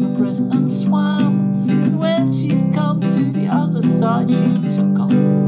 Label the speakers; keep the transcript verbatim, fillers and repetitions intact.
Speaker 1: her breast and swam. And when she's come to the other side, she's been so gone.